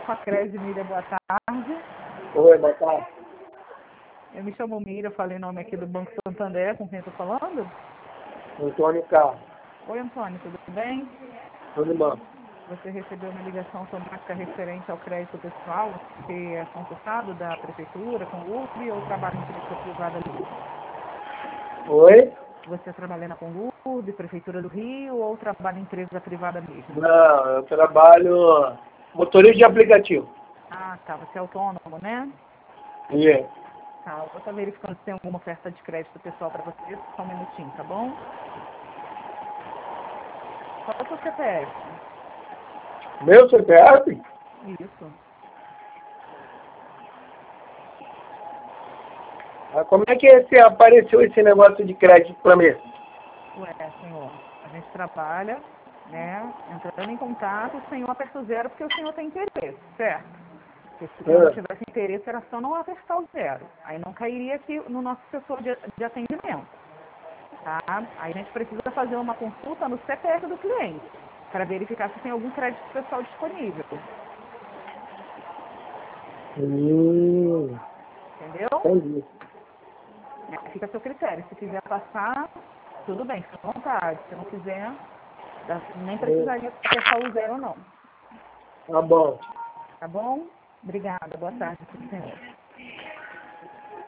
com a Cresce Miriam, boa tarde. Oi, boa tarde. Eu me chamo Miriam, falei nome aqui do Banco Santander, com quem estou falando? Antônio Carlos. Oi, Antônio, tudo bem? Tudo bom? Você recebeu uma ligação automática referente ao crédito pessoal? Você é concursado da prefeitura, com URB ou trabalha em empresa privada ali? Oi? Você trabalha na Conlurb, Prefeitura do Rio, ou trabalha em empresa privada mesmo? Não, eu trabalho motorista de aplicativo. Ah, tá. Você é autônomo, né? E Tá. Eu vou estar verificando se tem alguma oferta de crédito pessoal para você. Só um minutinho, tá bom? Qual é o seu CPF? meu CPF? Isso. Como é que apareceu esse negócio de crédito para mim? Ué, senhor, a gente trabalha, né, entrando em contato sem o aperto zero, porque o senhor tem interesse, certo? Porque se o senhor não tivesse interesse, era só não apertar o zero. Aí não cairia aqui no nosso setor de atendimento, tá? Aí a gente precisa fazer uma consulta no CPF do cliente, para verificar se tem algum crédito pessoal disponível. Entendeu? Entendi. Fica a seu critério. Se quiser passar, tudo bem, fica à vontade. Se não quiser, nem precisaria apertar o zero, não. Tá bom. Tá bom? Obrigada. Boa tarde, senhor.